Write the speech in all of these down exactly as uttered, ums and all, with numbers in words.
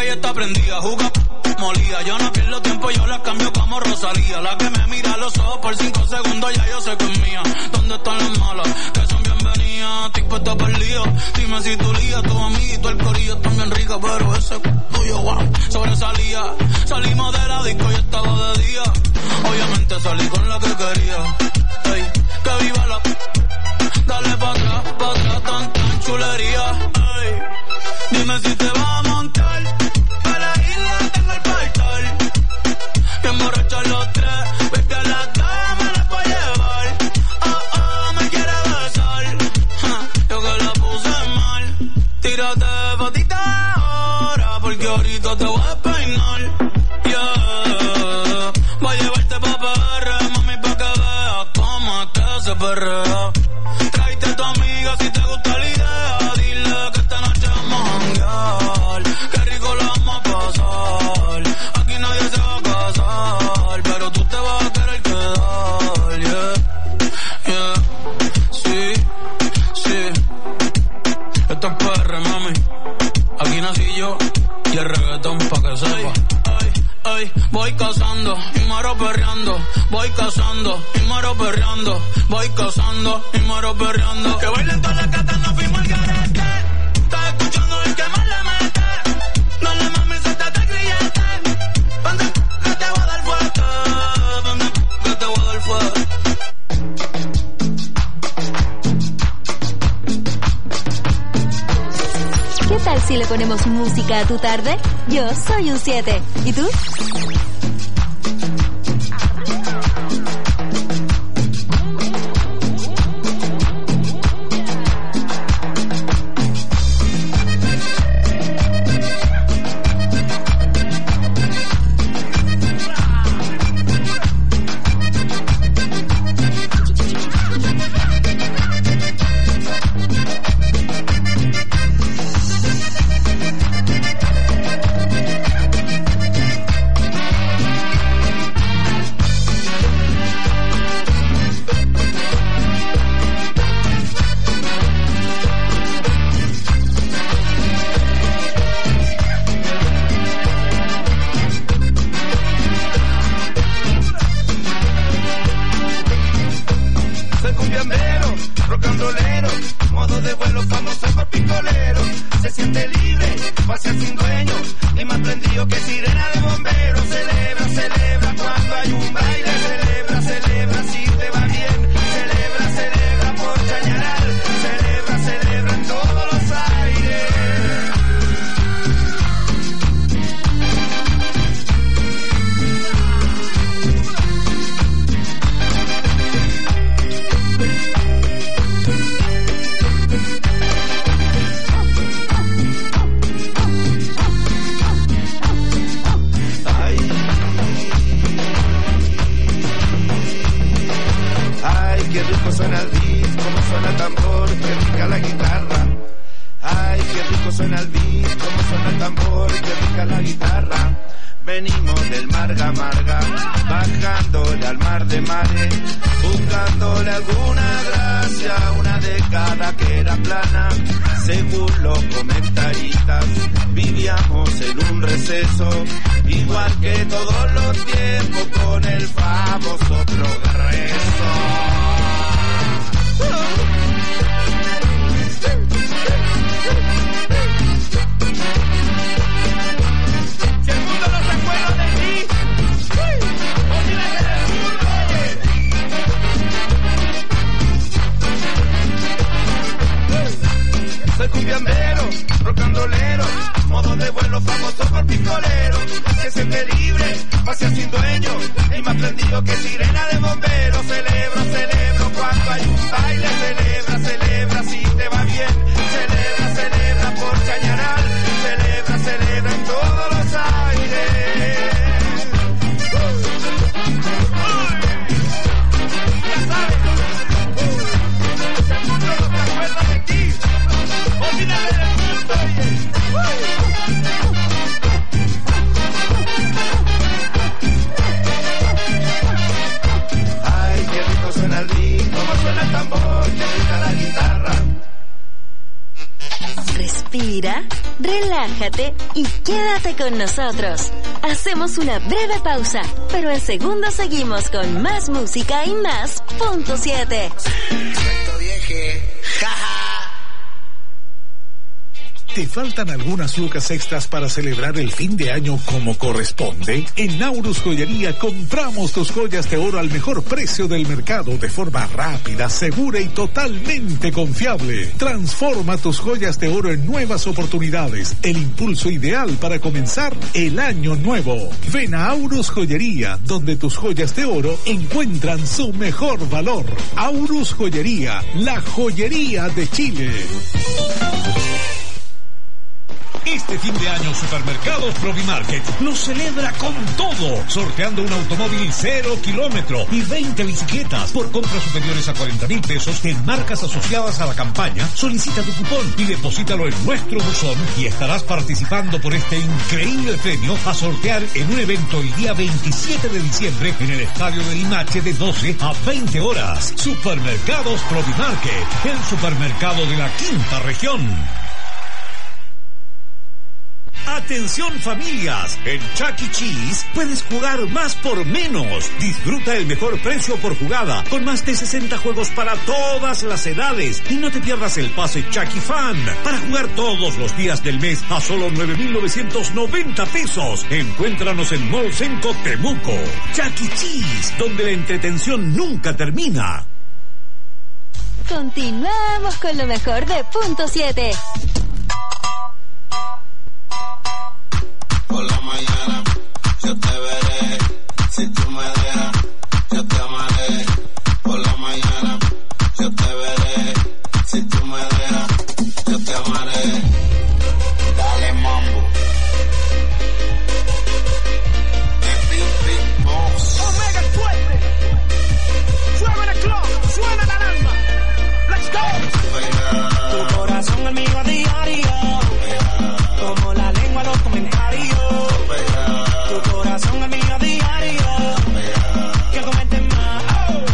calle está prendida, juga molida. Yo no pierdo tiempo, yo la cambio como Rosalía. La que me mira a los ojos por cinco segundos, ya yo sé que es mía. ¿Dónde están las malas? Que son bienvenidas. Estoy puesta por el lío. Dime si tu lía, tu amiguito, el corillo están bien rica, pero ese tuyo, wow, sobresalía. Salimos de la disco y estaba de día. Obviamente salí con la que quería. Ey, que viva la... Dale pa' atrás, pa' atrás, tan, tan chulería. Ey, dime si te vas a montar. A la isla tengo el portal. Y emborrachar los tres. Ves que las dos me las voy a llevar. Oh, oh, me quiere besar. Ja, yo que la puse mal. Tírate patita ahora, porque ahorita te voy a peinar. Yeah, voy a llevarte pa' P R, mami, pa' que veas cómo es que se perrea. Tráete a tu amiga si te gusta la idea. Dile que esta noche vamos a janguear. Qué rico lo vamos a pasar. Aquí nadie se va a casar, pero tú te vas a querer quedar. Yeah, yeah, sí, sí. Esto es P R, mami. Aquí nací yo y el reggaetón pa' que sepa. Ay, ay, voy cazando y muero perreando. Voy cazando y muero perreando. Voy cazando y muero perreando. Que bailen todas las gatas, no fuimos al garete. Estás escuchando el que más le mete. No le mames, suéltate el grillete. Vende que te voy a dar fuerte. Vende que te voy a dar fuerte. ¿Qué tal si le ponemos música a tu tarde? Yo soy un siete. ¿Y tú? relájate y quédate con nosotros. Hacemos una breve pausa, pero en segundo seguimos con más música y más punto siete. Esto vieje, jaja. ¿Te faltan algunas lucas extras para celebrar el fin de año como corresponde? En Naurus Joyería compramos tus joyas de oro al mejor precio del mercado de forma rápida, segura y totalmente confiable. Transforma tus joyas de oro en nuevas oportunidades, el impulso ideal para comenzar el año nuevo. Ven a Aurus Joyería, donde tus joyas de oro encuentran su mejor valor. Aurus Joyería, la joyería de Chile. Este fin de año Supermercados Provimarket nos celebra con todo, sorteando un automóvil cero kilómetro y veinte bicicletas por compras superiores a cuarenta mil pesos en marcas asociadas a la campaña. Solicita tu cupón y deposítalo en nuestro buzón y estarás participando por este increíble premio a sortear en un evento el día veintisiete de diciembre en el Estadio del Limache de doce a veinte horas. Supermercados Provimarket, el supermercado de la quinta región. Atención familias, en Chuck E. Cheese puedes jugar más por menos. Disfruta el mejor precio por jugada, con más de sesenta juegos para todas las edades. Y no te pierdas el pase Chucky Fan, para jugar todos los días del mes a solo nueve mil novecientos noventa pesos. Encuéntranos en Mall Senco Temuco. Chuck E. Cheese, donde la entretención nunca termina. Continuamos con lo mejor de punto siete. Por la mañana yo te veré, si tú me dejas, yo te amaré. Por la mañana yo te veré, si tú me dejas, yo te amaré. Dale mambo. The Big Big Boss. Omega el fuerte. Suena en el club, suena la alarma. Let's go. Tu corazón es mío a diario. Como la lengua los comentarios. Tu corazón es mío a diario. Que comenten más.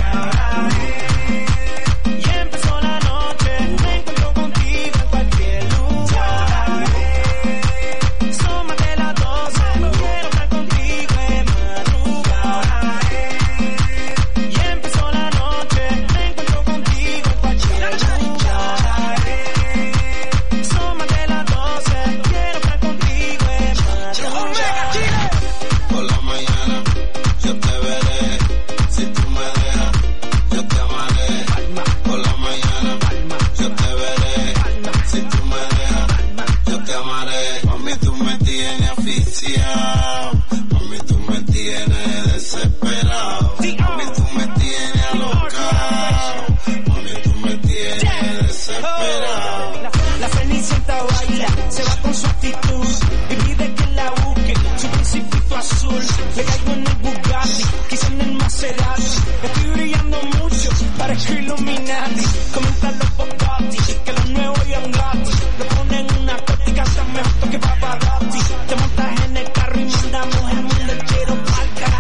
Y empezó la noche. Me encuentro contigo en cualquier lugar. Son más de las doce. Quiero estar contigo en madrugada. Y empezó la noche. Me encuentro contigo en cualquier lugar. Son más de las doce. Quiero estar contigo en madrugada. Por la mañana yo te veré, si tú me dejas, yo te amaré. Por la mañana yo te veré, si tú me dejas, yo te amaré. Mami, tú me tienes asfixiado, mami, tú me tienes desesperado, mami, tú me tienes alocado, mami, tú me tienes desesperado. La Cenicienta baila, se va con su actitud y pide que la busque, su principito azul. Le caigo en el Bugatti, quizá en el Maserati. Estoy brillando mucho, parezco Illuminati. Comentan los Bugatti, que los nuevos y gratis. Lo ponen en una corte y cantan mejor que Paparazzi. Te montas en el carro y mandamos el mundo entero pa'l carajo.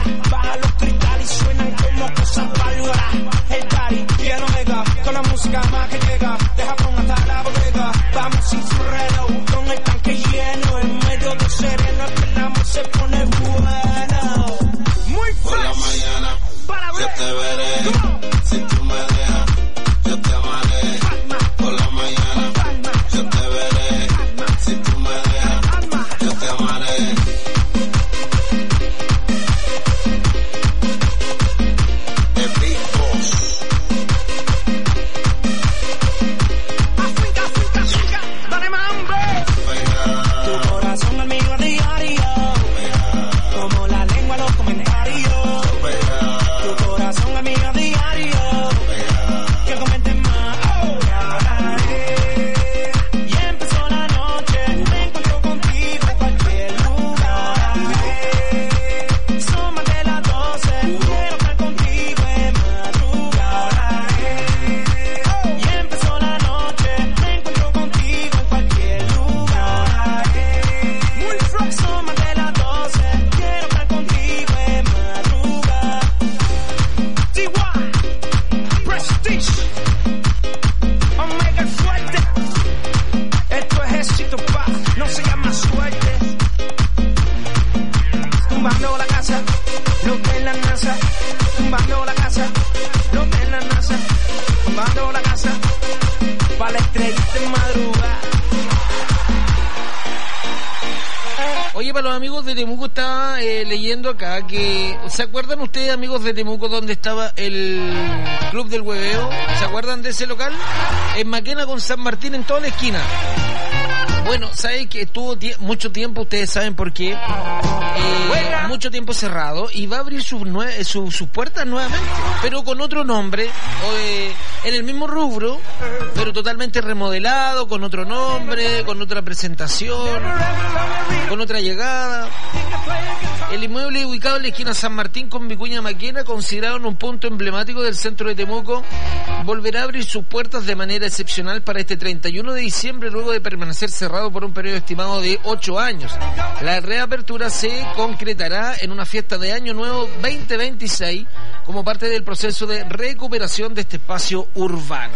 Oye, para los amigos de Temuco estaba eh, leyendo acá que... ¿Se acuerdan ustedes, amigos de Temuco, dónde estaba el Club del Hueveo? ¿Se acuerdan de ese local? En Maquena con San Martín, en toda la esquina. Bueno, ¿saben que estuvo tie- mucho tiempo? Ustedes saben por qué. Eh, mucho tiempo cerrado y va a abrir sus, nue- sus, sus puertas nuevamente, pero con otro nombre, o, eh, en el mismo rubro, pero totalmente remodelado, con otro nombre, con otra presentación, con otra llegada. El inmueble ubicado en la esquina San Martín con Vicuña Maquena, considerado en un punto emblemático del centro de Temuco, volverá a abrir sus puertas de manera excepcional para este treinta y uno de diciembre, luego de permanecer cerrado por un periodo estimado de ocho años. La reapertura se concretará en una fiesta de Año Nuevo veinte veintiséis como parte del proceso de recuperación de este espacio urbano.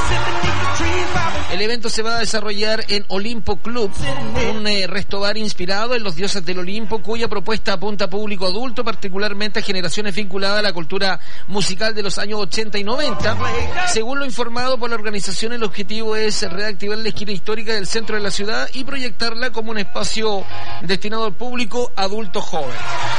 El evento se va a desarrollar en Olimpo Club, un eh, restobar inspirado en los dioses del Olimpo, cuya propuesta apunta a público adulto, particularmente a generaciones vinculadas a la cultura musical de los años ochenta y noventa. Según lo informado por la organización, el objetivo es reactivar la esquina histórica del centro de la ciudad y proyectarla como un espacio destinado al público adulto joven.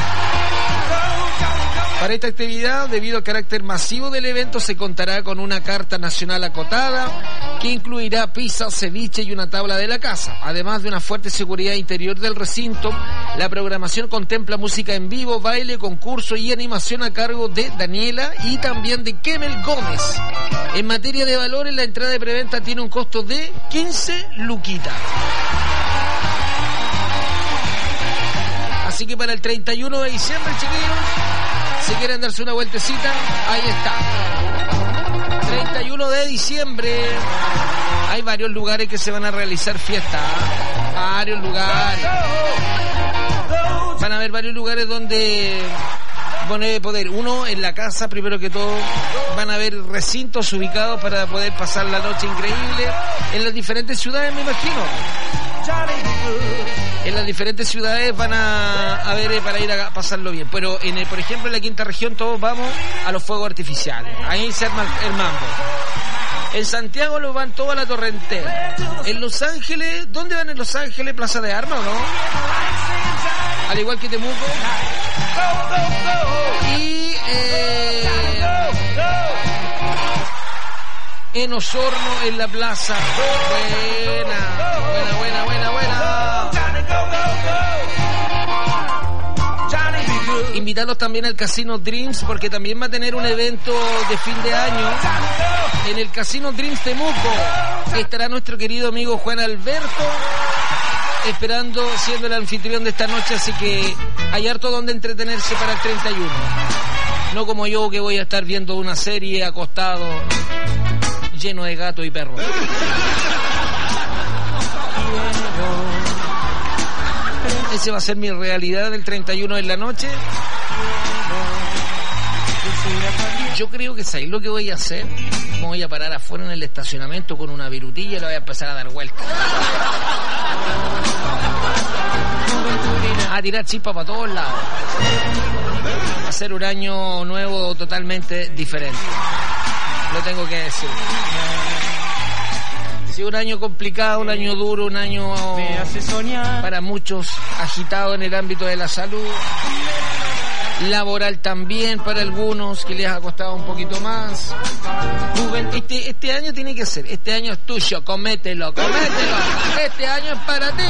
Para esta actividad, debido al carácter masivo del evento, se contará con una carta nacional acotada que incluirá pizza, ceviche y una tabla de la casa. Además de una fuerte seguridad interior del recinto, la programación contempla música en vivo, baile, concurso y animación a cargo de Daniela y también de Kemel Gómez. En materia de valores, la entrada de preventa tiene un costo de quince luquitas. Así que para el treinta y uno de diciembre, chiquillos, si quieren darse una vueltecita, ahí está. treinta y uno de diciembre. Hay varios lugares que se van a realizar fiestas. Varios lugares. Van a haber varios lugares donde van a poder, uno en la casa, primero que todo, van a haber recintos ubicados para poder pasar la noche increíble en las diferentes ciudades, me imagino. En las diferentes ciudades van a, a ver para ir a pasarlo bien. Pero, en el, por ejemplo, en la quinta región todos vamos a los fuegos artificiales. Ahí se arma el mambo. En Santiago lo van todos a la Torrentera. En Los Ángeles, ¿dónde van en Los Ángeles? ¿Plaza de Armas o no? Al igual que Temuco. Y eh, en Osorno, en la plaza. Buena, buena, buena, buena, buena. Invitarlos también al Casino Dreams, porque también va a tener un evento de fin de año en el Casino Dreams Temuco. Estará nuestro querido amigo Juan Alberto esperando, siendo el anfitrión de esta noche, así que hay harto donde entretenerse para el treinta y uno. No como yo, que voy a estar viendo una serie acostado lleno de gatos y perros. Ese va a ser mi realidad del treinta y uno en la noche. Yo creo que ¿sabéis lo que voy a hacer? Me voy a parar afuera en el estacionamiento con una virutilla y le voy a empezar a dar vueltas. A tirar chispas para todos lados. Va a ser un año nuevo totalmente diferente. Lo tengo que decir. Sí, un año complicado, un año duro, un año para muchos agitado en el ámbito de la salud, laboral también para algunos que les ha costado un poquito más. Este, este año tiene que ser, este año es tuyo, comételo, comételo. Este año es para ti.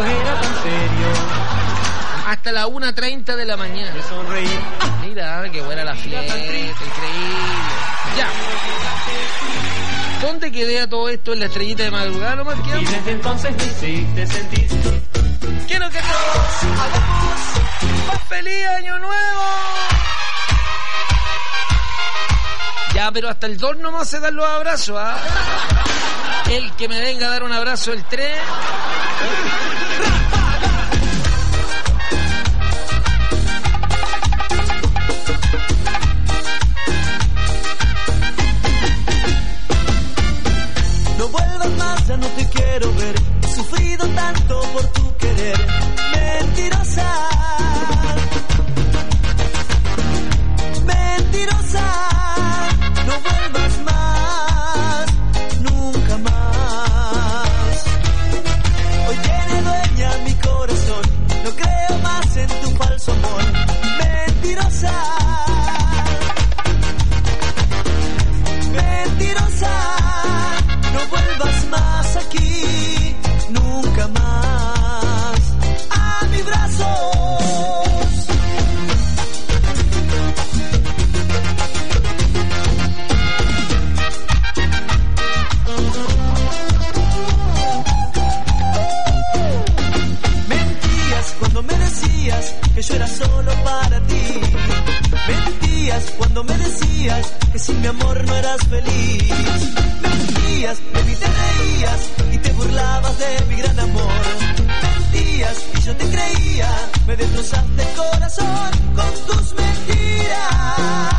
Hasta la una treinta de la mañana. Mira, qué buena la fiesta, increíble. Ya. ¿Dónde quedé a todo esto? En la estrellita de madrugada, lo más que Y desde entonces me hiciste sentir. Quiero que todos hagamos más feliz año nuevo. Ya, pero hasta el dos nomás se dan los abrazos, ¿ah? ¿eh? El que me venga a dar un abrazo el tres. No vuelvas más, ya no te quiero ver. He sufrido tanto por tu querer. Mentirosa, mentirosa. No vuelvas más, nunca más. Hoy tiene dueña mi corazón. No crees mi amor no eras feliz. Mentías, de mí te reías y te burlabas de mi gran amor. Mentías y yo te creía, me destrozaste el corazón con tus mentiras.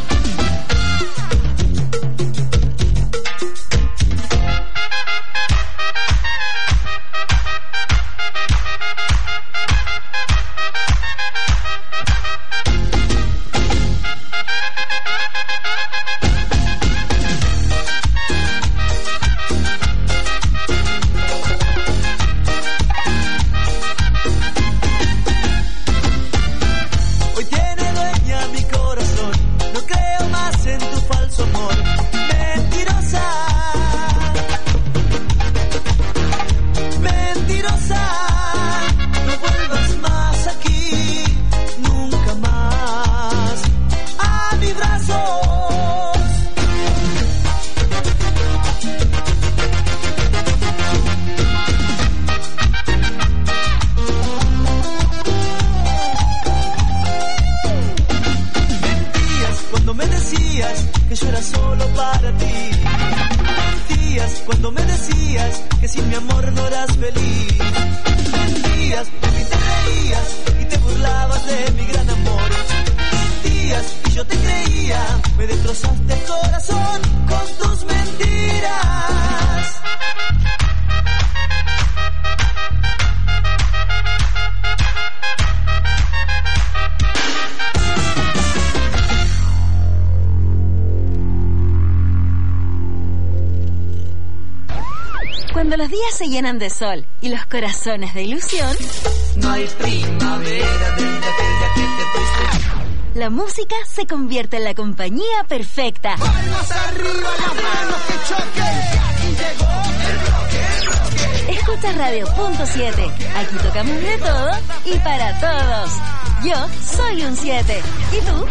Cuando los días se llenan de sol y los corazones de ilusión, no hay primavera desde aquella que te fuiste. La música se convierte en la compañía perfecta. Palmas arriba, las manos que choquen. Aquí llegó el rock, el rock. Escucha Radio Punto siete. Aquí tocamos de todo y para todos. Yo soy un siete. ¿Y tú?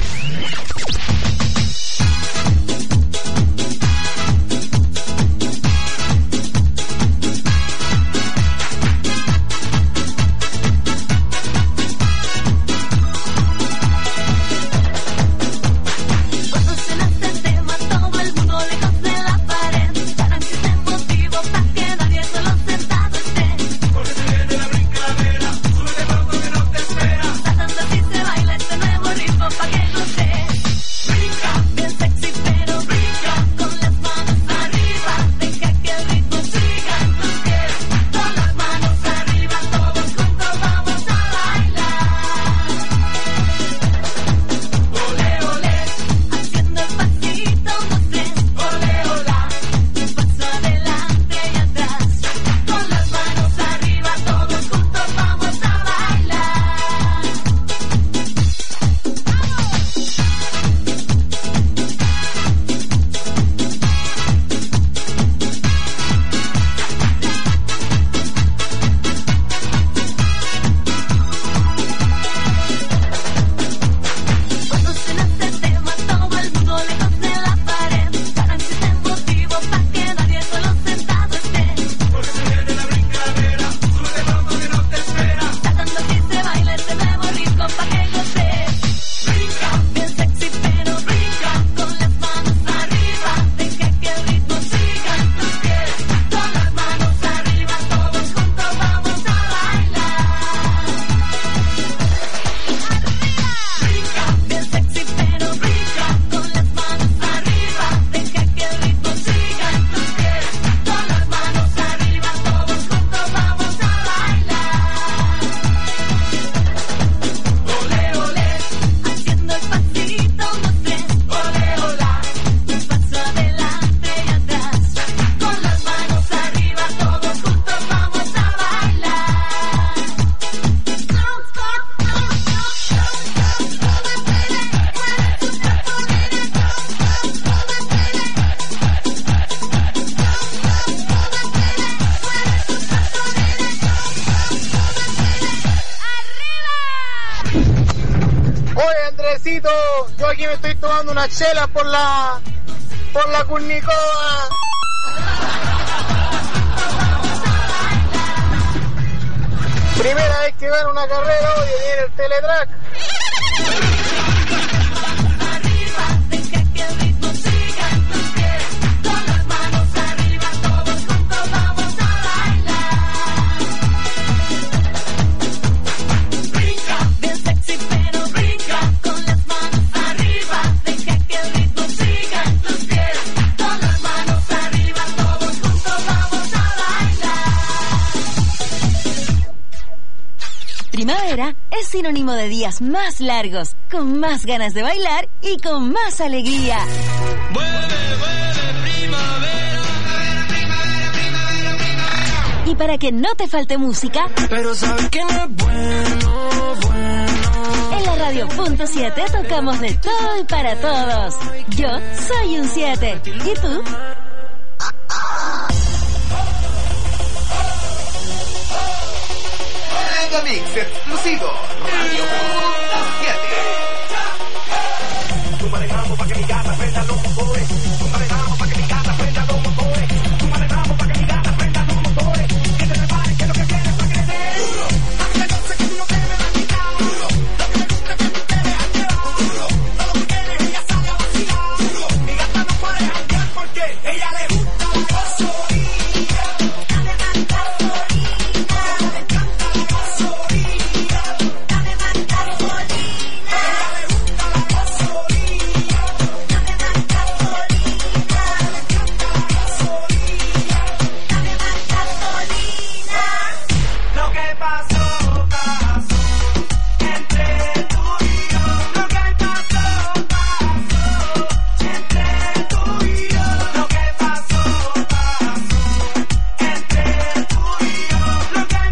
Yo aquí me estoy tomando una chela por la por la Curnicoa. Primera vez que gano una carrera hoy viene el Teletrack. Primavera es sinónimo de días más largos, con más ganas de bailar y con más alegría. Vuelve, vuelve, primavera. Y para que no te falte música, Pero sabes que no es bueno, bueno. en la radio punto siete tocamos de todo y para todos. Yo soy un siete. ¿Y tú? Mega Mix exclusivo. Radio punto siete. Tú manejamos pa' que mi gata prenda los motores. Tú manejamos pa' que mi gata prenda los motores. Tú manejamos pa' que mi gata prenda los motores. Que te prepares que lo que viene es pa' crecer. Duro. A mí me gusta que tú no te me vas quitado. Duro. Lo que me gusta es que tú te dejas llevar. Duro. Todo lo que quieres ella sale a vacilar. Duro. Mi gata no puede janguear porque ella le gusta la gasolina. Dame más gasolina. Le encanta la gasolina. Dame más gasolina. A ella le gusta la gasolina. Dame más gasolina. Le encanta la gasolina. Dame más gasolina. Lo que pasó, pasó entre tú y yo. Lo que pasó, pasó entre tú y yo. Lo que pasó, pasó entre tú y yo. Lo que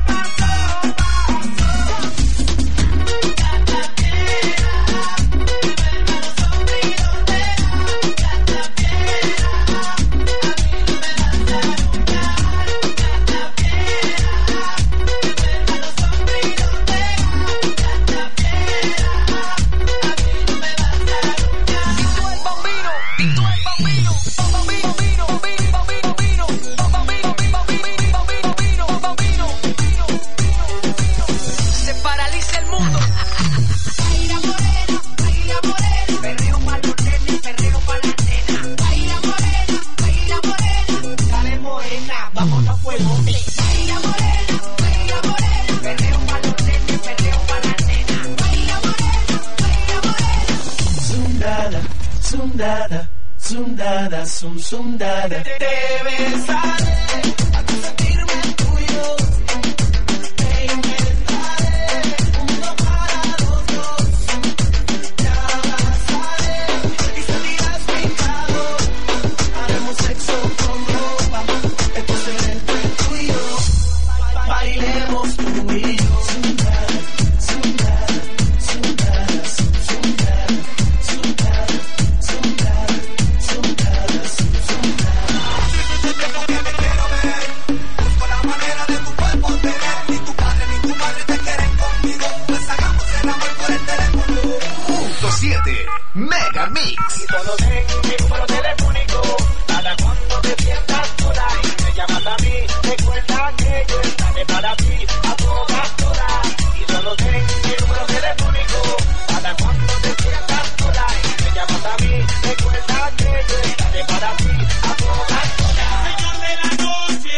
se paraliza el mundo. Baila morena, baila morena, perreo pa' los nenes, perreo pa' la nena. Baila morena, baila morena, dale morena, vámonos a fuego. Baila morena, baila morena, perreo pa' los nenes, perreo pa' la nena. Baila morena, baila morena. Zundada, zundada, zundada, zum zundada. Te besaré hasta sentirme tuyo. Te inventaré un mundo para los dos. Te abrazaré y salirás pintado. Haremos sexo con ropa. Esto será entre tú y yo. Bailemos tú y yo. Zundada, zundada, zundada, zundada, zundada, zundada, zundada, zundada. Tengo que me quiero ver. Busco la manera de tu cuerpo tener. Ni tu padre ni tu madre te quieren conmigo. Pues hagamos el amor por el teléfono. Punto siete Mega Mix. Y solo ten mi número telefónico. Para cuando te sientas sola y me llamas a mí, recuerda que yo estaré para ti a todas horas. Y solo ten mi número telefónico. Para cuando te sientas sola y me llamas a mí, recuerda que yo estaré para ti a todas horas. Señor de la noche.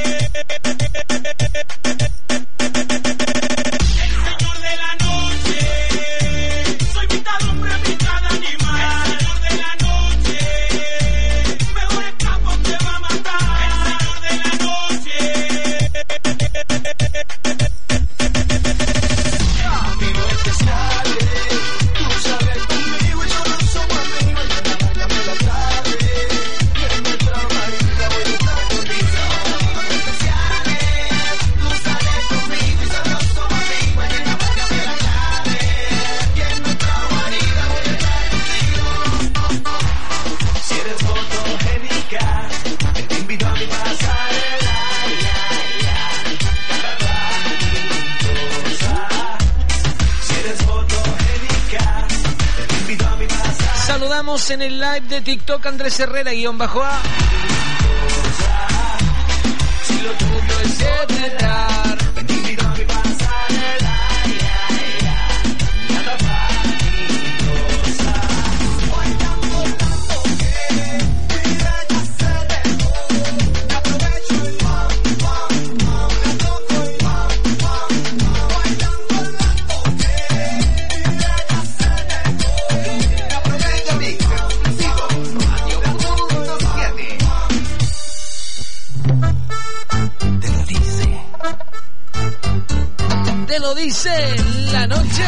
El señor de la noche. Soy mitad hombre, mitad animal. El señor de la noche. Mejor escapo te va a matar. El señor de la noche. Amigo especial, tú sabes conmigo y yo no somos amigos. Dame la tarde y en nuestra marita voy a estar contigo. Amigos especiales, tú sales conmigo y solo somos amigos. En la boca me la llave y en nuestra marita voy a estar contigo. Si eres fotogénica, te invito a mi pasarela. Ya, ya, cada cosa. Si eres fotogénica, te invito a mi pasarela. Saludamos en el live de TikTok Andrés Herrera, guión bajo A. Si lo tuyo es Etcétera. te invito a mi pasarela. Ya, ya, cada cosa. Bailando tanto que mi bella se dejó. Me aprovecho y pam, pam, pam. Me toco y pam, pam, pam. Bailando tanto que mi bella se dejó. Me aprovecho y exclusivo. Radio punto siete. Te lo dice te lo dice la noche.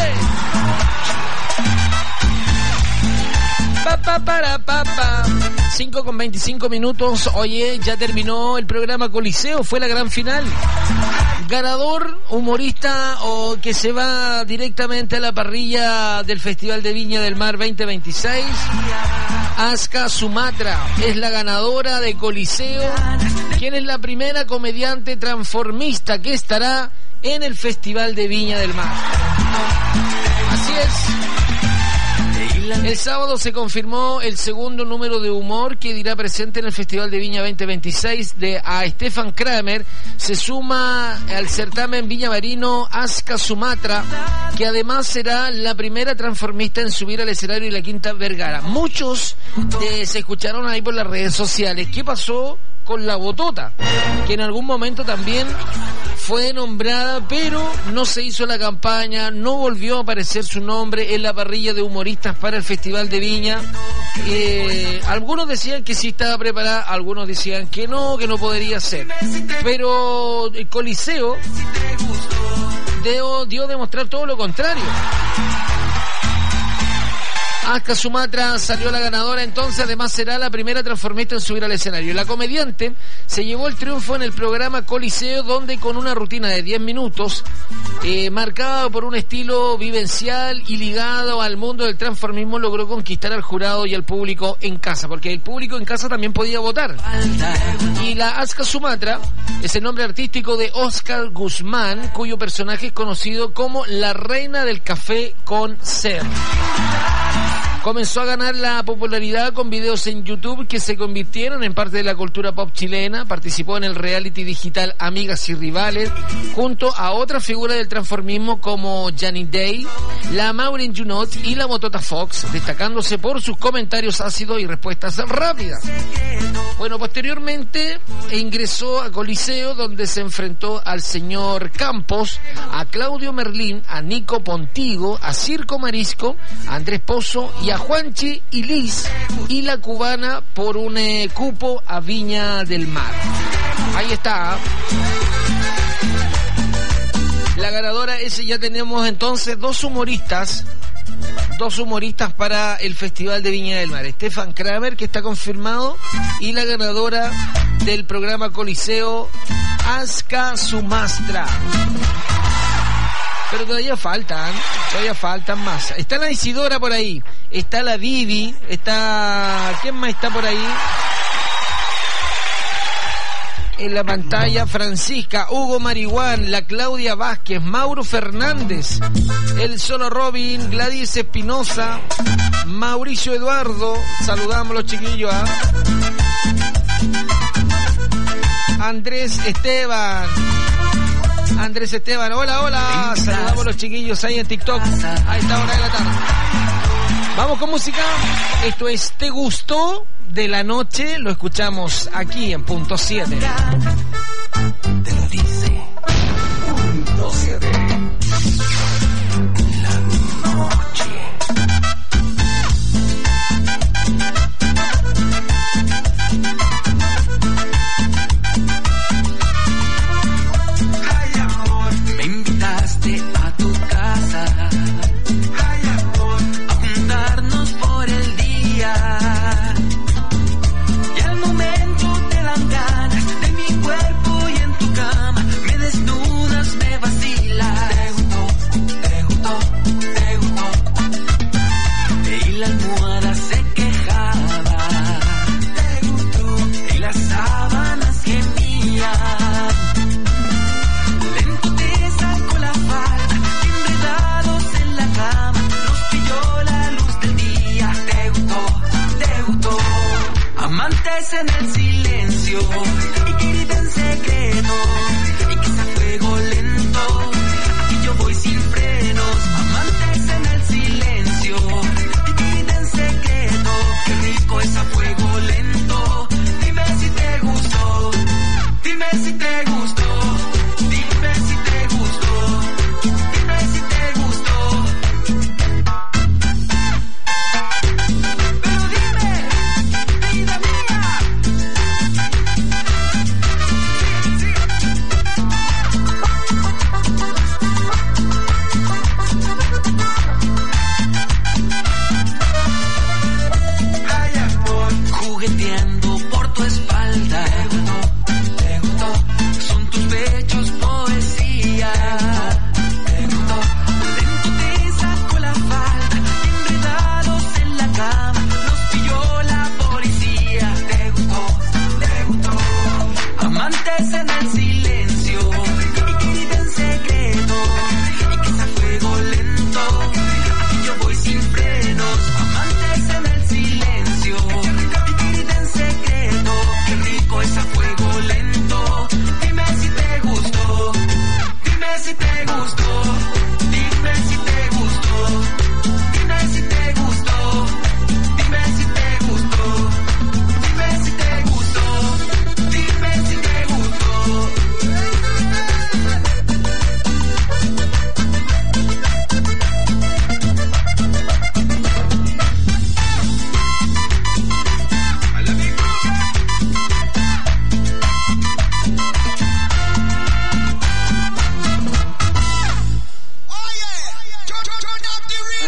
Pa, pa, para, pa, pa. cinco con veinticinco minutos. Oye, ya terminó el programa Coliseo, fue la gran final. Ganador, humorista o que se va directamente a la parrilla del Festival de Viña del Mar veinte veintiséis. Aska Sumatra es la ganadora de Coliseo, quien es la primera comediante transformista que estará en el Festival de Viña del Mar. Así es. El sábado se confirmó el segundo número de humor que dirá presente en el Festival de Viña veinte veintiséis de a Stefan Kramer. Se suma al certamen viñamarino Aska Sumatra, que además será la primera transformista en subir al escenario de la Quinta Vergara. Muchos eh, se escucharon ahí por las redes sociales. ¿Qué pasó con la Botota? Que en algún momento también fue nombrada, pero no se hizo la campaña, no volvió a aparecer su nombre en la parrilla de humoristas para el Festival de Viña. Eh, algunos decían que sí estaba preparada, algunos decían que no, que no podría ser. Pero el Coliseo dio, dio a demostrar todo lo contrario. Aska Sumatra salió la ganadora, entonces además será la primera transformista en subir al escenario. La comediante se llevó el triunfo en el programa Coliseo, donde con una rutina de diez minutos, eh, marcada por un estilo vivencial y ligado al mundo del transformismo, logró conquistar al jurado y al público en casa, porque el público en casa también podía votar. Y la Aska Sumatra es el nombre artístico de Oscar Guzmán, cuyo personaje es conocido como la reina del café con ser. Comenzó a ganar la popularidad con videos en YouTube que se convirtieron en parte de la cultura pop chilena. Participó en el reality digital Amigas y Rivales, junto a otras figuras del transformismo como Janny Day, la Maureen Junot y la Botota Fox, destacándose por sus comentarios ácidos y respuestas rápidas. Bueno, posteriormente ingresó a Coliseo, donde se enfrentó al señor Campos, a Claudio Merlín, a Nico Pontigo, a Circo Marisco, a Andrés Pozo y a Juanchi y Liz, y la cubana por un eh, cupo a Viña del Mar. Ahí está. La ganadora es, ya tenemos entonces dos humoristas, dos humoristas para el Festival de Viña del Mar. Stefan Kramer, que está confirmado, y la ganadora del programa Coliseo, Aska Sumatra. Pero todavía faltan, todavía faltan más. Está la Isidora por ahí, está la Vivi, está... ¿quién más está por ahí? En la pantalla, Francisca, Hugo Marihuán, la Claudia Vázquez, Mauro Fernández, el Solo Robin, Gladys Espinosa, Mauricio Eduardo, saludamos a los chiquillos, ¿eh? Andrés Esteban, Andrés Esteban, hola, hola, saludamos a los chiquillos ahí en TikTok, a esta hora de la tarde. Vamos con música, esto es ¿Te gustó? De la noche, lo escuchamos aquí en Punto siete. Te lo dice Punto siete. La noche. Ay, amor, me invitaste a tu casa. Ay, amor, a juntarnos por el día. En el silencio y que grita en secreto y que sea fuego lento. Aquí yo voy sin frenos, amantes en el silencio y que grita en secreto. Qué rico es a fuego lento. Dime si te gustó, dime si te gustó, dime si te gustó, dime si te gustó. Pero dime, vida mía.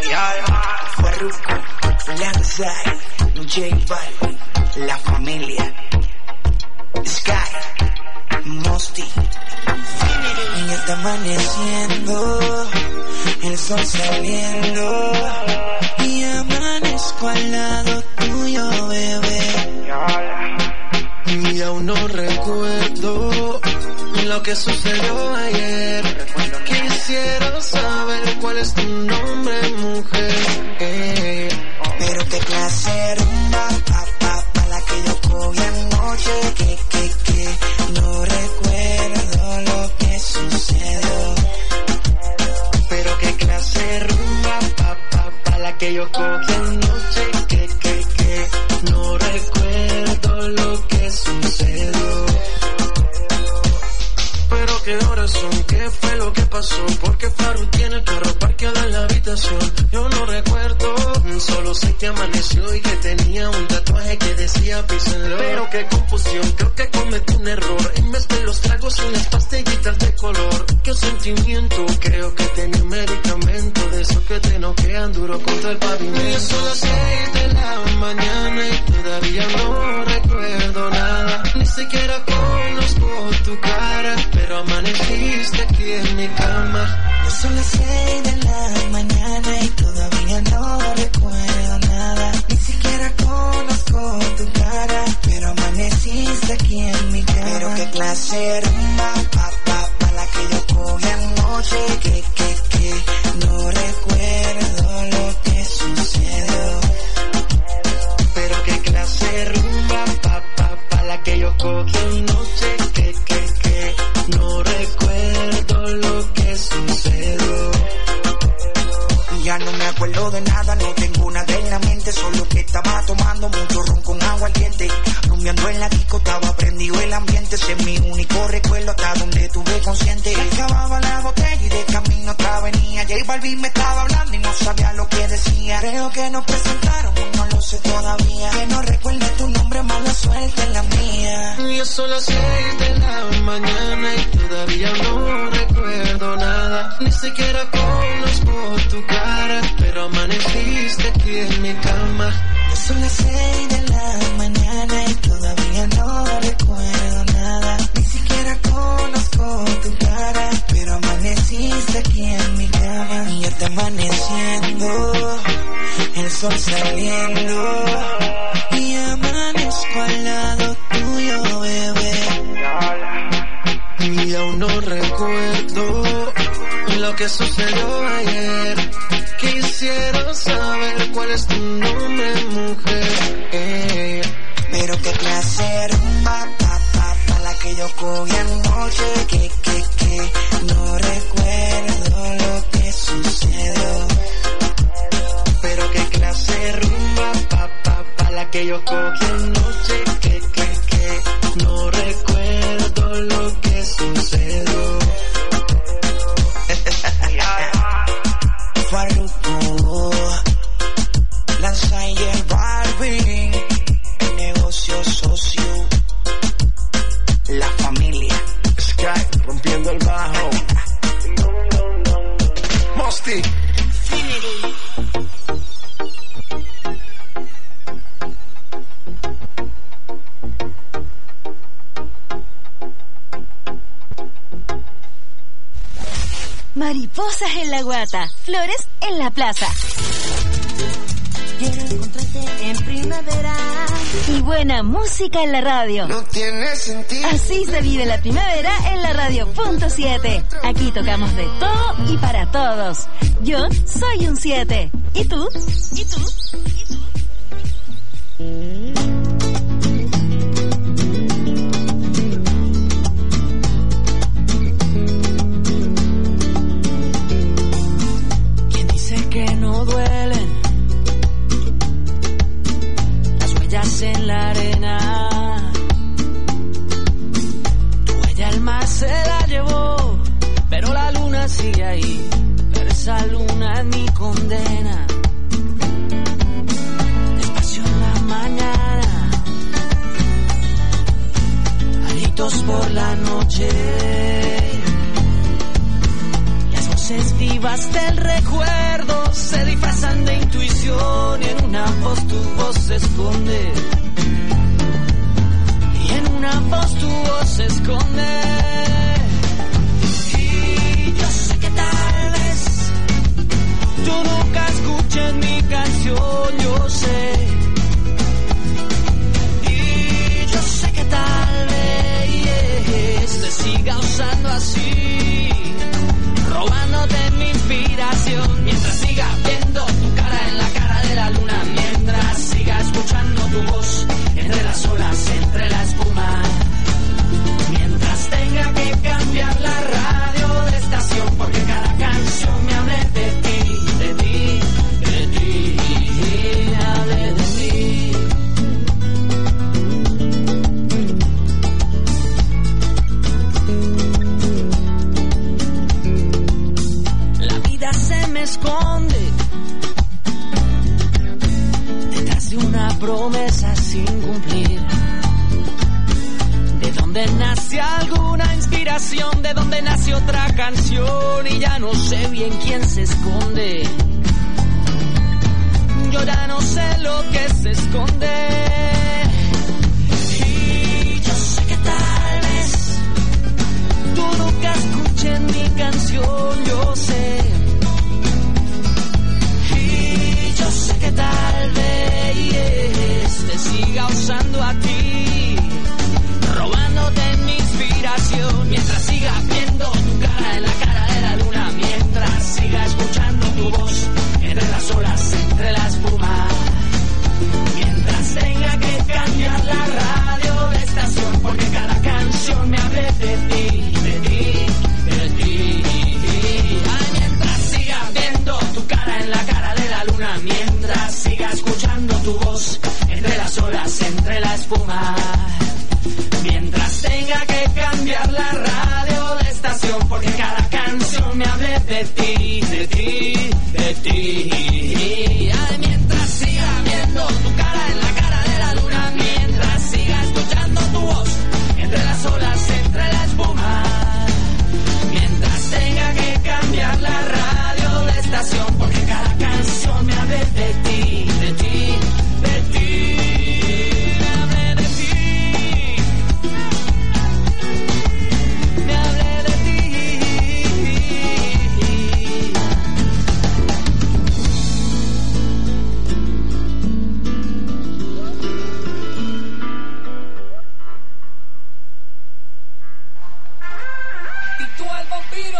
Farruko, Lanzai, J Balvin, La Familia, Sky, Mosty. Y ya está amaneciendo, el sol saliendo, y amanezco al lado tuyo, bebé. Y aún no recuerdo lo que sucedió ayer. Quisiera saber cuál es tu nombre, mujer. Eh. Pero qué clase de rumba, pa, pa, pa, la que yo cogí anoche. Que, que, que, no recuerdo lo que sucedió. Pero qué clase de rumba, pa, pa, pa, la que yo cogí anoche. Que, que, que, no recuerdo lo que sucedió. Pero qué horas son, qué fue lo que pasó. Porque Farru tiene el carro parqueado en la habitación. Yo no recuerdo, solo sé que amaneció y que tenía un tatuaje que decía Peace and Love. Pero qué confusión, creo que cometí un error. En vez de los tragos y las pastillitas de color. Qué sentimiento, creo que tenía un medicamento de esos que te noquean duro contra el pavimento. Y son las seis de la mañana y todavía no recuerdo nada. Ni siquiera conozco tu cara, pero amaneciste aquí en mi cama. Ya son las seis de la mañana y todavía no recuerdo nada. Ni siquiera conozco tu cara, pero amaneciste aquí en mi cama. Pero qué clase de rumba, pa, pa, pa, la que yo cogí anoche. Que, que, que, no recuerdo lo que sucedió. Pero qué clase de rumba, pa, pa, pa, la que yo cogí anoche. Que, que, que, no recuerdo lo que sucedió. Ya no me acuerdo de nada, no tengo nada en la mente. Solo que estaba tomando mucho ron con agua al diente. Rumbeando en la disco, estaba prendido el ambiente. Ese es mi único recuerdo hasta donde estuve consciente. Se acababa la botella y de camino otra venía. J Balvin me estaba hablando y no sabía lo que decía. Creo que nos presentaron, no lo sé todavía. Que no recuerde tu nombre, mala suerte en la mía. Ya son las seis de la mañana y todavía no recuerdo nada. Ni siquiera conozco tu cara, pero amaneciste aquí en mi cama. Ya son las seis de la mañana y todavía no recuerdo nada. Ni siquiera conozco tu cara, pero amaneciste aquí en mi cama. Y ya está amaneciendo, el sol saliendo, y amanezco al lado tuyo, bebé. Y aún no recuerdo lo que sucedió ayer. Quisiera saber cuál es tu nombre, mujer. Eh. Pero qué clase de rumba, pa, pa, pa, la que yo cogí anoche. Que, que, que, no recuerdo lo que sucedió. Pero qué clase de rumba, pa, pa, pa, la que yo cogí anoche. Que, que, que, no recuerdo lo que sucedió. Farruko, Lanzai, J Balvin, el negocio socio, La Familia, Sky, rompiendo el bajo. Mosty. Mariposas en la guata, flores en la plaza. quiero encontrarte en primavera. Y buena música en la radio. No tiene sentido. Así se vive la primavera en la radio punto siete. Aquí tocamos de todo y para todos. Yo soy un siete. ¿Y tú? ¿Y tú? ¿Y tú? ¿Quién dice que no duelen las huellas en la arena? Tu huella el mar se la llevó, pero la luna sigue ahí. Pero esa luna es mi condena. Despacio en la mañana, alitos por la noche. Voces vivas del recuerdo se disfrazan de intuición y en una voz tu voz se esconde. Y en una voz tu voz se esconde. Y yo sé que tal vez tú nunca escuches mi canción, yo sé. Y yo sé que tal vez te siga usando así, robándote mi inspiración, mientras siga viendo tu cara en la cara de la luna, mientras siga escuchando tu voz entre las olas, entre la espuma, mientras tenga que cambiar la radio de estación, porque cada canción me hable de ti, de ti, de ti, me hable de ti. La vida se me esconde detrás de una promesa sin cumplir. De donde nace alguna inspiración, de donde nace otra canción, y ya no sé bien quién se esconde. Yo ya no sé lo que se esconde. Y yo sé que tal vez tú nunca escuches mi canción, yo sé. Y yo sé que tal vez te siga usando a ti, robándote mi inspiración, mientras siga viendo tu cara en la cara de la luna, mientras siga escuchando tu voz entre las olas, entre la espuma, mientras tenga que cambiar la radio de estación, porque cada canción me hable de ti, de ti, de ti. Ay, mientras siga viendo tu cara en la cara de la luna, mientras siga escuchando tu voz entre las olas, entre la espuma, mientras tenga que cambiar la radio de estación, porque cada canción me hable de ti, de ti, de ti. Ay, mientras siga viendo tu cara en la cara de la luna, mientras siga escuchando tu voz entre las olas, entre la espuma, mientras tenga que cambiar la radio de estación, porque cada canción me hable de ti, de ti, de ti. Me hable de ti, me hable de ti. Titú al vampiro,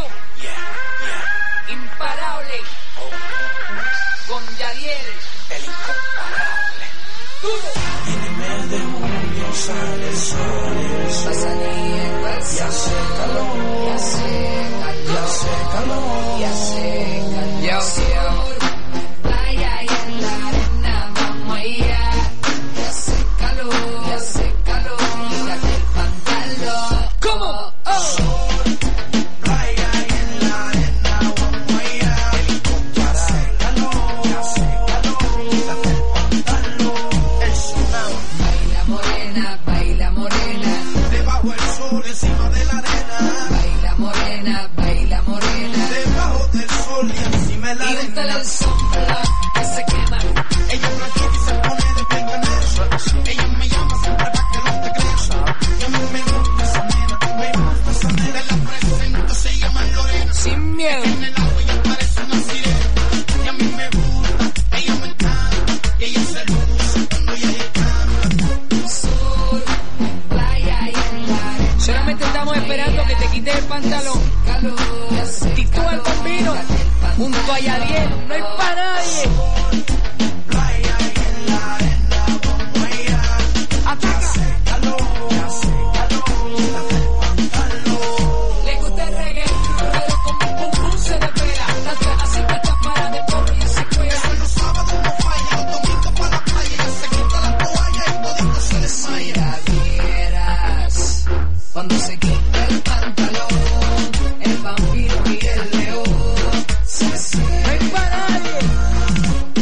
imparable, con Yadiel, el incomparable. Duro. En el mes de junio sale el sol, Va a salir el y hace calor, y hace calor, y hace calor, y hace calor. Yo, yo. Playa y en la arena vamos allá. Y hace calor, y hace calor. Quítate el pantalón. ¿Cómo? Oh. playa y en la arena vamos allá, el incomparable, calor, hace calor, quítate el pantalón, el tsunami, Baila morena, baila morena. debajo el sol, encima de la arena, Baila morena, baila morena. debajo del sol y encima de la Y úntale arena. el sombra que se quema. Ella es blanquita y se pone de peinado. Ella me llama siempre para que no te creas. Y a mí me gusta esa nena, me gusta esa nena. La presento, se llama Lorena. Sin miedo. En el agua ella parece una sirena. Y a mí me gusta, ella me encanta. Y ella se luce cuando ella canta. Sur, playa y en la arena. Solamente estamos esperando que te quites el pantalón. Calor, y hace Titú al calor. vampiro, Quítate el pantalón. junto a Yadiel, no hay para nadie. Playa y en la arena vamos allá. Ataca. Calor, hace calor, quítate el pantalón. Le gusta el reggae, pero con un pum pum se desvela. Las ganas siempre están para de poco y se cuela. Los sábados no falla, los domingos para la playa. Ella se quita la toalla y todito se desmaya. Si la vieras cuando se quita el pantalón, el vampiro y el león se No hay para nadie.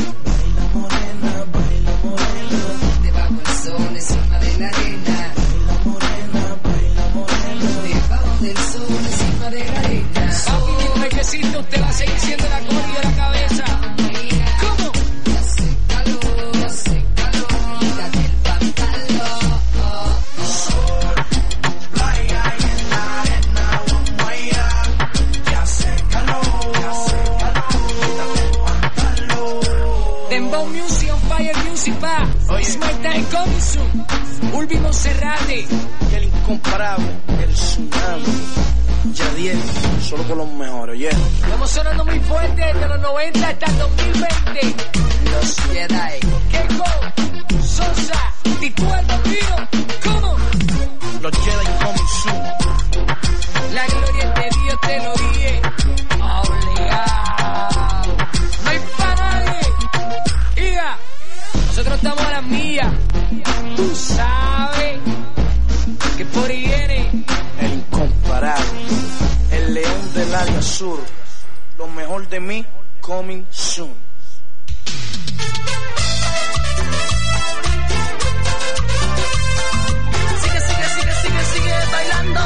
enciende la cori de la cabeza. ¿Cómo? Hace calor, hace calor, quítate el pantalón. Playa y en la arena, vamos allá. Que hace calor, que hace calor, quítate el pantalón. Dembow Music on Fire Music va. It's my time coming soon. Ulvi Monserrate. Y el incomparable, el tsunami. Yadiel, solo con los mejores, yeah. Estamos sonando muy fuerte desde los noventa hasta el dos mil veinte. Los Jedi. Keiko, Sosa, Titú el Bambino. ¿Cómo? Los Jedi coming soon. La gloria es de Dios, te lo dije. Obligado. No hay pa' nadie. Iga, nosotros estamos a las millas. Tú sabes que por ahí viene el incomparable, el león del área sur, lo mejor de mí, coming soon. Sigue, sigue, sigue, sigue, sigue bailando.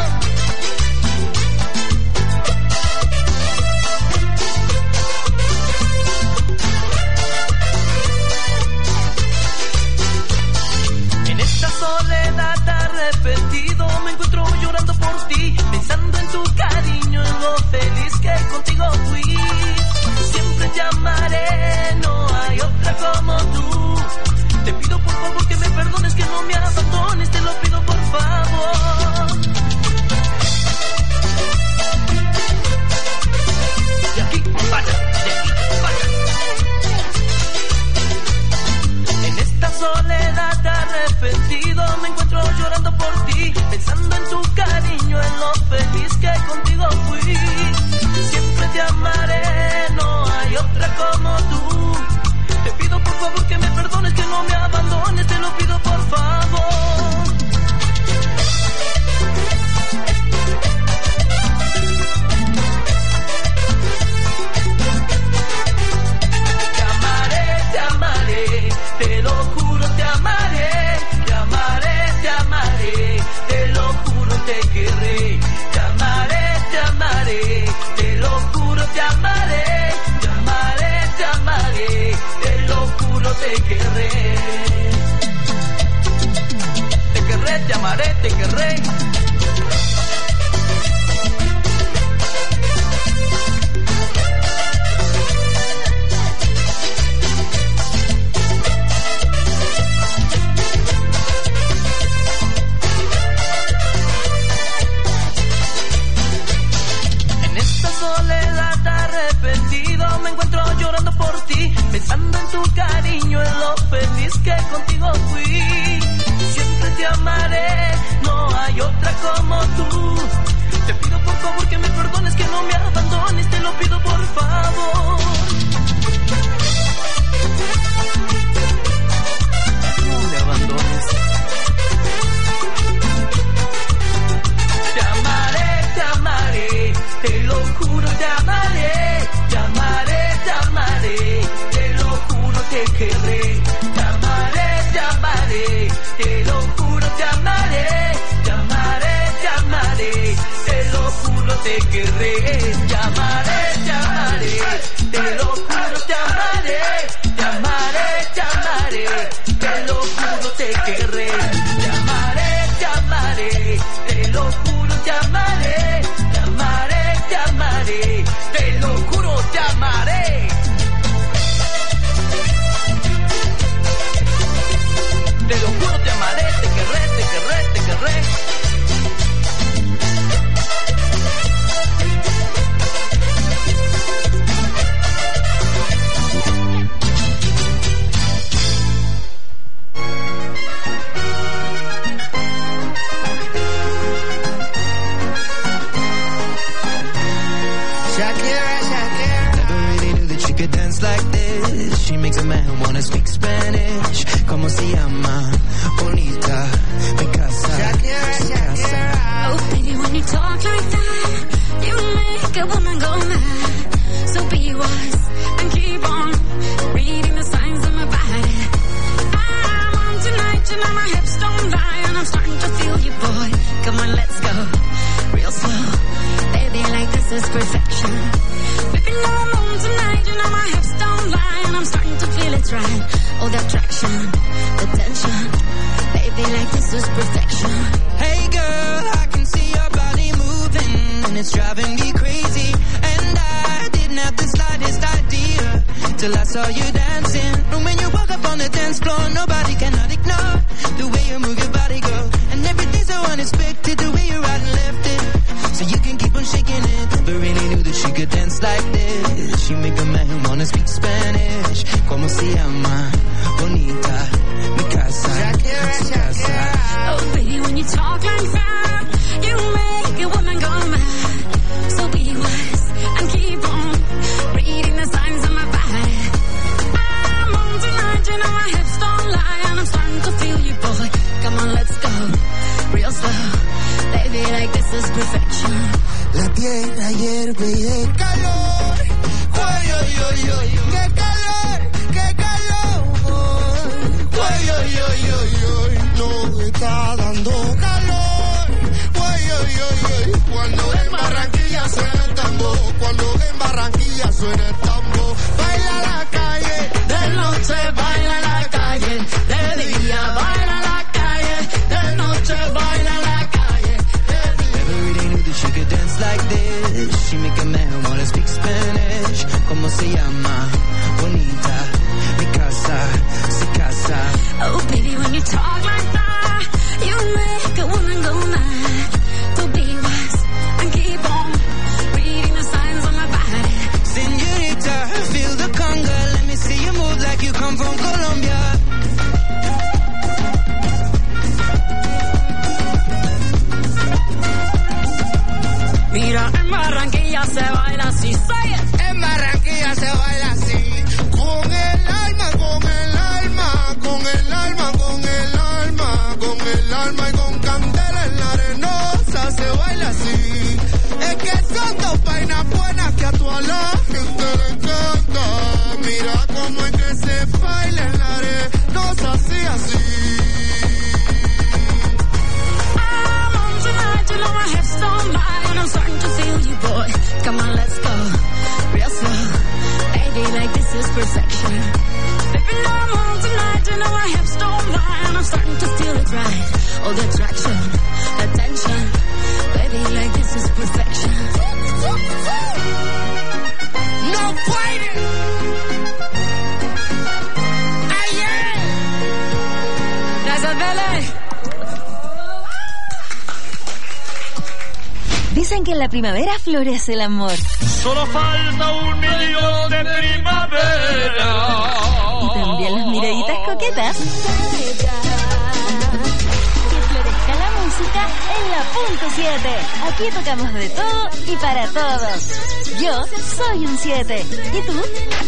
En esta soledad arrepentido me encuentro llorando por ti, pensando en tu cariño, en lo feliz que contigo fui. Siempre te amaré, no hay otra como tú. Te pido por favor que me perdones, que no me abandones, te lo pido por favor. De aquí para allá, de aquí para allá. En esta soledad arrepentido me encuentro llorando por ti, pensando en tu cariño, en lo feliz que contigo fui. Siempre te amaré, no hay otra como tú. Te pido por favor que me perdones, que no me abandones, te lo pido por favor. Te amaré, te amaré, te lo juro, te amaré. Te amaré, te amaré, te lo juro, te querré. Te amaré, te amaré, te lo juro, te amaré. Te amaré, te amaré, te lo juro, te querré. Te querré, te amaré, te querré. Soledad arrepentido me encuentro llorando por ti, pensando en tu cariño, en lo feliz que contigo fui. Siempre te amaré, no hay otra como tú. Te pido por favor que me perdones, que no me abandones, te lo pido por favor. No me abandones. Te amaré, te amaré, te lo juro, te amaré. Te amaré, te amaré, te lo juro, te querré. Te amaré, te amaré, te lo juro, te amaré. Te amaré, te amaré, te lo juro, te querré. Te amaré, te amaré, te lo juro, te amaré. Te amaré, te amaré, te lo juro, te querré. Te amaré, te amaré, te lo juro, te amaré. Te amaré, te amaré, te lo juro, te amaré. Te lo juro, te amaré, te querré, te querré, te querré. Shakira, Shakira. Never really knew that she could dance like this. She makes a man wanna speak Spanish. Como se llama? Bonita. Mi casa. Shakira, Shakira. Oh, baby, when you talk like that, you make a woman go mad. So be wise and keep on reading the signs of my body. I'm on tonight, you know my hips don't lie, and I'm starting to feel you, boy. Come on, let's go real slow. Baby, like this is perfection. Baby, no, no, it's right. All the attraction, the tension. Baby, like this is perfection. Hey girl, I can see your body moving, and it's driving me crazy. And I didn't have the slightest idea till I saw you dancing. And when you walk up on the dance floor, nobody cannot ignore the way you move your body, girl. And everything's so unexpected, the way you right and left it. So you can keep on shaking it. Never really knew that she could dance like this. She make a man wanna speak Spanish. Como se llama? Bonita, mi casa, su casa. Oh, baby, when you talk like that, you make a woman go mad. So be wise and keep on reading the signs of my body. I'm on tonight, you know my hips don't lie, and I'm starting to feel you, boy. Come on, let's go, real slow. Baby, like this is perfection. La tierra hierve y de calor. Ay, ay, ay, ay, qué calor, qué calor. Ay, ay, ay, ay, ay, no está dando calor. Ay, ay, ay, ay, cuando en Barranquilla suena el tambor, cuando en Barranquilla suena el tambor. Baila la calle, de noche baila la calle, de día baila la calle, de noche baila la calle. Never really knew that she could dance like this. She make a man wanna speak Spanish. Como se llama? Bonita, mi casa, su casa. Oh, baby, when you talk like that, you make a woman go mad. So be wise and keep on reading the signs on my body. Señorita, feel the conga. Let me see you move like you come from Colombia. Mira, en Barranquilla se baila así, say it. En Barranquilla se baila así, con el alma, con el alma, con el alma, con el alma, con el alma y con candela en la arenosa se baila así. Es que son dos vainas buenas que a toda la gente le encanta. Mira cómo es que se baila en la arenosa así, así. I'm on tonight, you know my hips don't lie, and I'm starting to feel you, boy. Come on, let's go, real slow. Baby, like this is perfection. Baby, no, I'm on tonight, you know my hips don't lie, and I'm starting to feel it right. All the attraction, the tension. Baby, like this is perfection. No fighting. Ayer. Gracias, Bele. Dicen que en la primavera florece el amor. Solo falta un millón de primavera. Y también las miraditas coquetas. Que florezca la música en la punto siete. Aquí tocamos de todo y para todos. Yo soy un siete. ¿Y tú?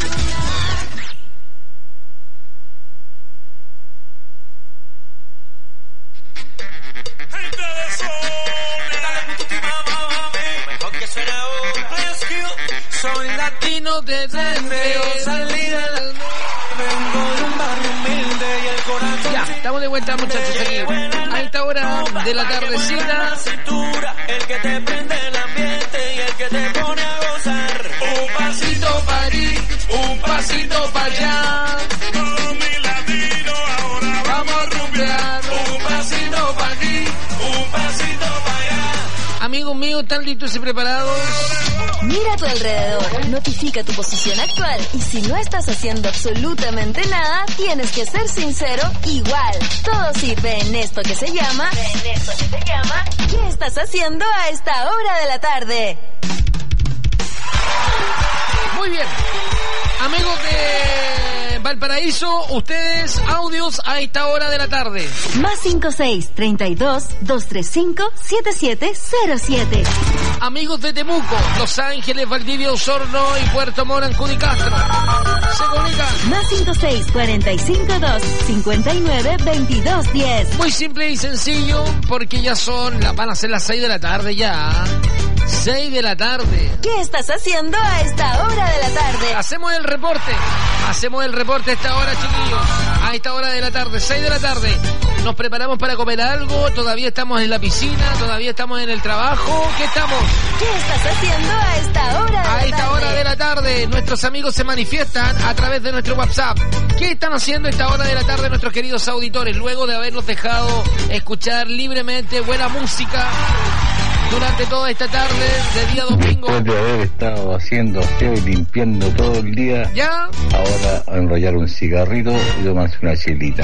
Soy latino desde feo, salí del vengo de un barrio humilde y el corazón. Ya, estamos de vuelta, muchachos, aquí. A esta hora de la tardecita. El que te prende el ambiente y el que te pone a gozar. Un pasito para allí, un pasito para allá. Todo mi latino ahora vamos a rumbear. Un pasito para aquí, un pasito para allá. Amigos míos, ¿están listos y preparados? Mira a tu alrededor, notifica tu posición actual y si no estás haciendo absolutamente nada, tienes que ser sincero igual. Todo sirve en esto que se llama, en esto que se llama, ¿qué estás haciendo a esta hora de la tarde? Muy bien. Amigos de Valparaíso, ustedes audios a esta hora de la tarde. Más cinco seis, treinta y dos, doscientos treinta y cinco, setenta y siete cero siete. Amigos de Temuco, Los Ángeles, Valdivia, Osorno y Puerto Montt, Cudicastro. Se comunican. Más cinco seis, cuarenta y cinco, dos, cincuenta y nueve, veintidós, diez. Muy simple y sencillo, porque ya son, van a ser las seis de la tarde ya. seis de la tarde. ¿Qué estás haciendo a esta hora de la tarde? tarde. Hacemos el reporte. Hacemos el reporte a esta hora, chiquillos. A esta hora de la tarde, seis de la tarde. Nos preparamos para comer algo. Todavía estamos en la piscina. Todavía estamos en el trabajo. ¿Qué estamos? ¿Qué estás haciendo a esta hora de A la esta tarde? hora de la tarde, nuestros amigos se manifiestan a través de nuestro WhatsApp. ¿Qué están haciendo a esta hora de la tarde nuestros queridos auditores? Luego de habernos dejado escuchar libremente buena música durante toda esta tarde de día domingo. Después de haber estado haciendo aseo y limpiando todo el día, ¿ya? Ahora a enrollar un cigarrito y tomarse una chelita.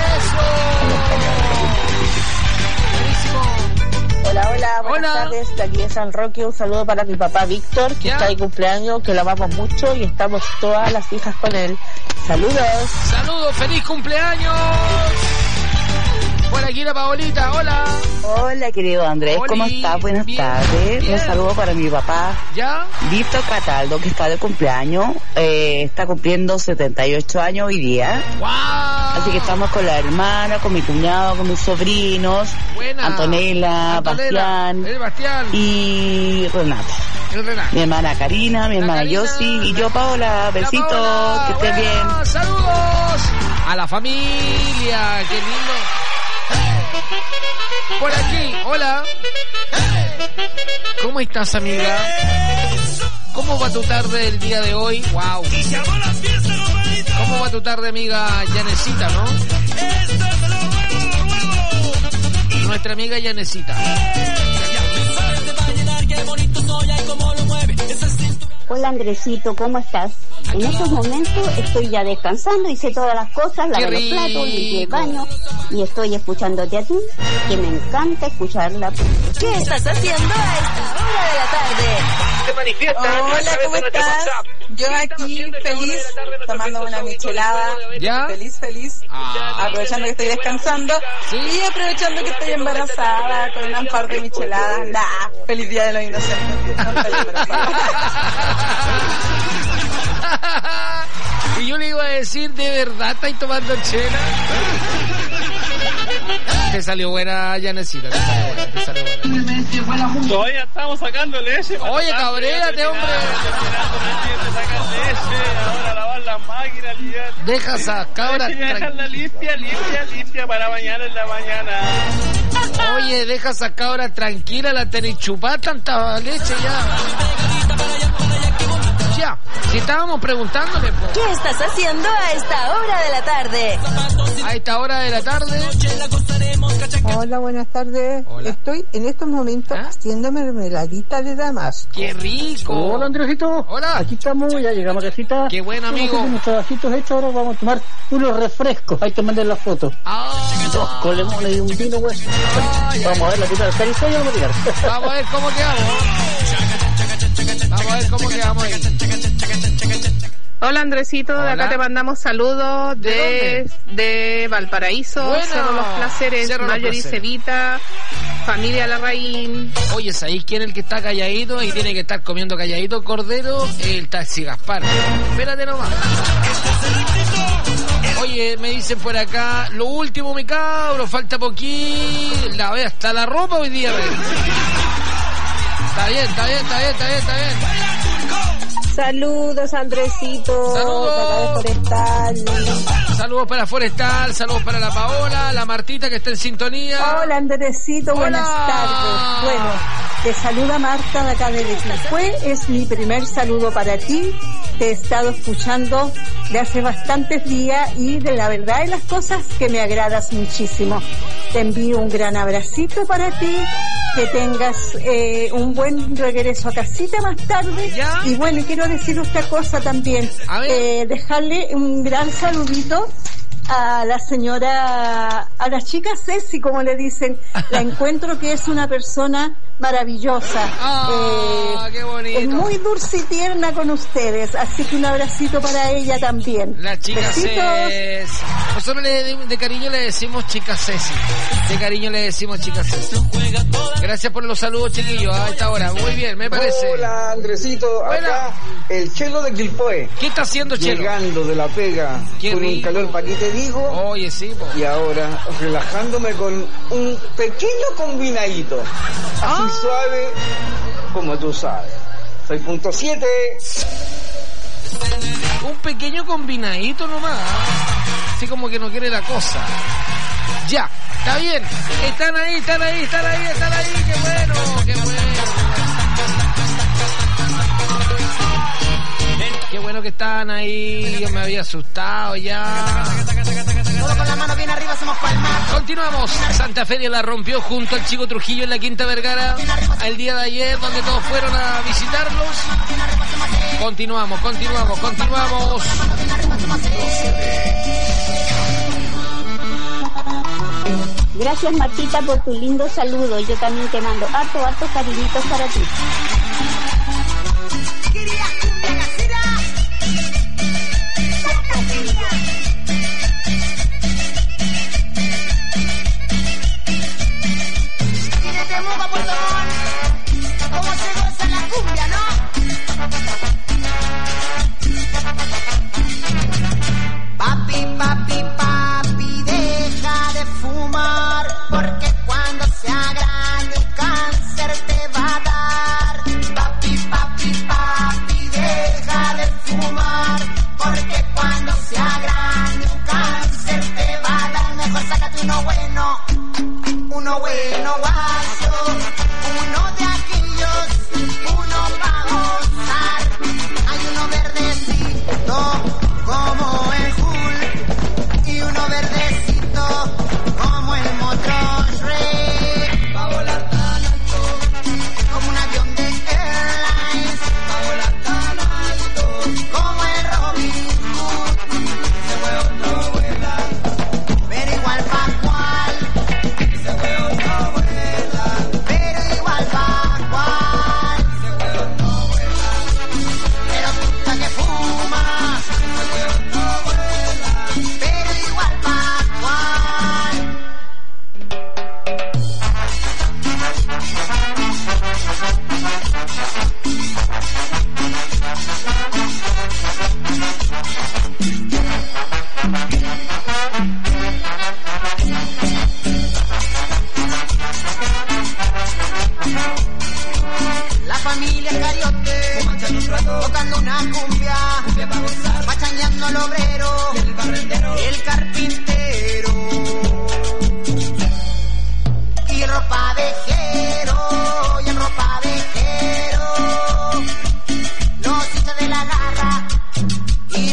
Hola, hola, buenas Hola. tardes, de aquí de San Roque, un saludo para mi papá Víctor, que ¿Ya? está de cumpleaños, que lo amamos mucho y estamos todas las hijas con él. Saludos. Saludos, feliz cumpleaños. Por aquí la Paolita, hola. Hola, querido Andrés, Oli, ¿cómo estás? Buenas bien, tardes. bien. Un saludo para mi papá ¿Ya? Víctor Cataldo, que está de cumpleaños, eh, está cumpliendo setenta y ocho años hoy día. ¡Wow! Así que estamos con la hermana, con mi cuñado, con mis sobrinos, Buena. Antonella, Antonella, Bastián el Bastián. y Renato. El Renato. Mi hermana Karina, mi La hermana Karina, Yossi y yo Paola. Besitos, Paola, que estés bueno, bien. Saludos a la familia, qué lindo. Por aquí, hola. ¿Cómo estás, amiga? ¿Cómo va tu tarde el día de hoy? Wow. ¿Cómo va tu tarde, amiga Yanecita, no? Nuestra amiga Yanecita. Hola Andresito, ¿cómo estás? En estos momentos estoy ya descansando, hice todas las cosas, lavé los platos, limpié el baño y estoy escuchándote a ti, que me encanta escucharla. ¿Qué estás haciendo a esta hora de la tarde? Se manifiesta. Hola, ¿cómo estás? Yo aquí feliz, tomando una michelada. ¿Ya? Feliz, feliz. Ah. Aprovechando que estoy descansando. ¿Sí? Y aprovechando que estoy embarazada con una par de micheladas. Nah, feliz día de los inocentes. No estoy embarazada. Y yo le iba a decir, ¿de verdad estáis tomando chela? Te salió buena, Yanecita. Te salió buena, te salió buena. Todavía estamos sacando leche. Oye, cabréate, hombre. Ahora lavar las máquinas. Deja esa cabra. Dejarla limpia, limpia, limpia para mañana en la mañana. Oye, deja esa cabra tranquila, la tenéis chupada tanta leche ya. Ya, si estábamos preguntándole, po. ¿Qué estás haciendo a esta hora de la tarde? A esta hora de la tarde. Hola, buenas tardes. Hola. Estoy en estos momentos ¿Ah? haciendo mermeladita de damasco. ¡Qué rico! Hola, Andresito. Hola. Aquí estamos, ya llegamos a casita. ¡Qué buen amigo! Unos trabajitos hechos, ahora vamos a tomar unos refrescos. Ahí te mandé la foto. Ah, Dos con limón y un vino, güey. Vamos a ver la tita del carizo y vamos a tirar. vamos a ver cómo quedamos. Vamos a ver cómo quedamos ahí. Hola Andresito, de Hola. acá te mandamos saludos ¿De de, de Valparaíso, Bueno. Cerro Los Placeres, Cerro Los Marjorie Placeres. Cevita, familia Larraín. Oye, ¿sabéis quién es el que está calladito y tiene que estar comiendo calladito cordero? El Taxi Gaspar. Espérate nomás. Oye, me dicen por acá, lo último, mi cabro, falta poquito. La ve hasta la ropa hoy día, ve. Está bien, está bien, está bien, está bien, está bien. Saludos, Andresito. Saludos. De acá de Forestal. Saludos para Forestal, saludos para la Paola, la Martita que está en sintonía. Hola, Andresito. Buenas Hola. tardes. Bueno, te saluda Marta de acá de Quilpué. Es mi primer saludo para ti. Te he estado escuchando de hace bastantes días y de la verdad de las cosas que me agradas muchísimo. Te envío un gran abracito para ti. Que tengas eh, un buen regreso a casita más tarde. ¿Ya? Y bueno, quiero decir otra cosa también. A ver. Eh, dejarle un gran saludito a la señora, a la chica Ceci, como le dicen. La encuentro que es una persona maravillosa. Ah, qué bonito. Es muy dulce y tierna con ustedes, así que un abracito para ella también. La chica Besitos. Ceci. Nosotros le, de, de cariño le decimos chica Ceci. De cariño le decimos chica Ceci. Gracias por los saludos, chiquillos, a esta hora. Muy bien, me parece. Hola, Andresito. Buena. Acá el Chelo de Quilpué. ¿Qué está haciendo, Chelo? Llegando de la pega Qué con rico. un calor, ¿para qué te digo? Oye, sí, po. Y ahora relajándome con un pequeño combinadito. Así Ah. suave como tú sabes. Soy punto siete. pequeño combinadito nomás. Así como que no quiere la cosa. Ya, está bien. Están ahí, están ahí, están ahí, están ahí. Qué bueno, qué bueno. Qué bueno que están ahí. Yo me había asustado ya. Todo con la mano bien arriba, somos palmas. Continuamos. Santa Feria la rompió junto al Chico Trujillo en la Quinta Vergara el día de ayer, donde todos fueron a visitarlos. Continuamos, continuamos, continuamos. Gracias, Martita, por tu lindo saludo. Yo también te mando harto, harto cariñitos para ti. ¿Cómo se goza la cumbia, no? Papi, papi, papi, deja de fumar, porque cuando sea grande el cáncer te va a dar. Papi, papi, papi, deja de fumar, porque cuando sea grande un cáncer te va a dar. Mejor sácate uno bueno, uno bueno, guayo, uno de aquellos, uno pa' gozar. Hay uno verdecito como el Hulk y uno verdecito como el Motor-Rey. Pa' volar tan alto como un avión de airlines. Pa' volar tan alto como el Robin Hood. Ese huevo no vuela, pero igual pa' cual. Ese huevo no vuela, pero igual pa' cual. Ese huevo no vuela, pero tú estás que fumas. Ese huevo no vuela, pero igual pa' cual. La familia Cariote, tocando una cumbia, pachangueando al obrero, el carpintero.